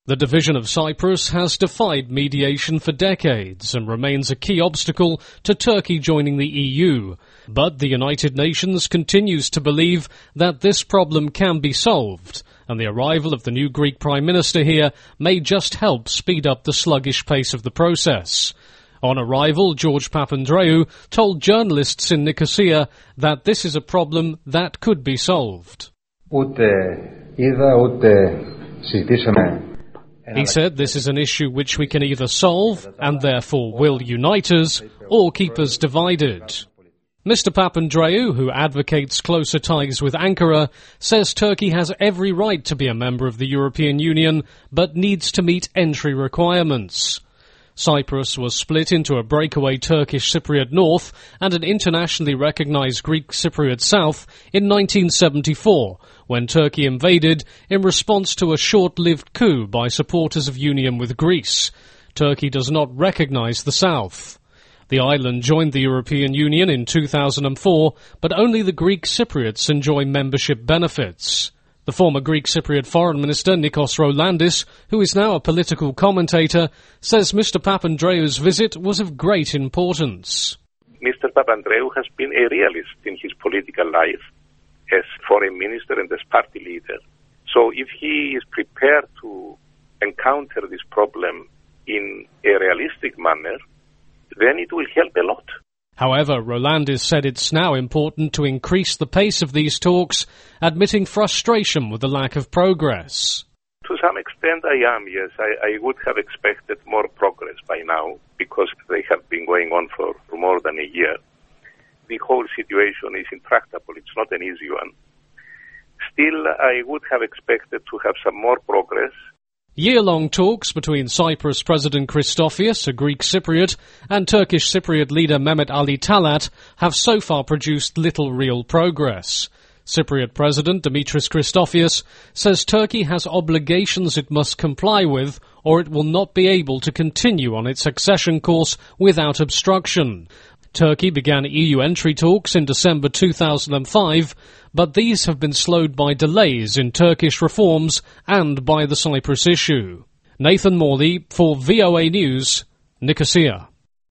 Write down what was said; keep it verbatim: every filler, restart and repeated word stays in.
The division of Cyprus has defied mediation for decades and remains a key obstacle to Turkey joining the E U. But the United Nations continues to believe that this problem can be solved, and the arrival of the new Greek Prime Minister here may just help speed up the sluggish pace of the process. On arrival, George Papandreou told journalists in Nicosia that this is a problem that could be solved. He said this is an issue which we can either solve, and therefore will unite us, or keep us divided. Mister Papandreou, who advocates closer ties with Ankara, says Turkey has every right to be a member of the European Union, but needs to meet entry requirements. Cyprus was split into a breakaway Turkish Cypriot North and an internationally recognized Greek Cypriot South in nineteen seventy-four, when Turkey invaded in response to a short-lived coup by supporters of union with Greece. Turkey does not recognize the South. The island joined the European Union in two thousand four, but only the Greek Cypriots enjoy membership benefits. The former Greek Cypriot Foreign Minister Nikos Rolandis, who is now a political commentator, says Mister Papandreou's visit was of great importance. Mister Papandreou has been a realist in his political life as foreign minister and as party leader. So if he is prepared to encounter this problem in a realistic manner, then it will help a lot. However, Rolandis said it's now important to increase the pace of these talks, admitting frustration with the lack of progress. To some extent I am, yes. I, I would have expected more progress by now, because they have been going on for, for more than a year. The whole situation is intractable. It's not an easy one. Still, I would have expected to have some more progress. Year-long talks between Cyprus President Christofias, a Greek Cypriot, and Turkish Cypriot leader Mehmet Ali Talat have so far produced little real progress. Cypriot President Dimitris Christofias says Turkey has obligations it must comply with, or it will not be able to continue on its accession course without obstruction. Turkey began E U entry talks in December two thousand five, but these have been slowed by delays in Turkish reforms and by the Cyprus issue. Nathan Morley for V O A News, Nicosia.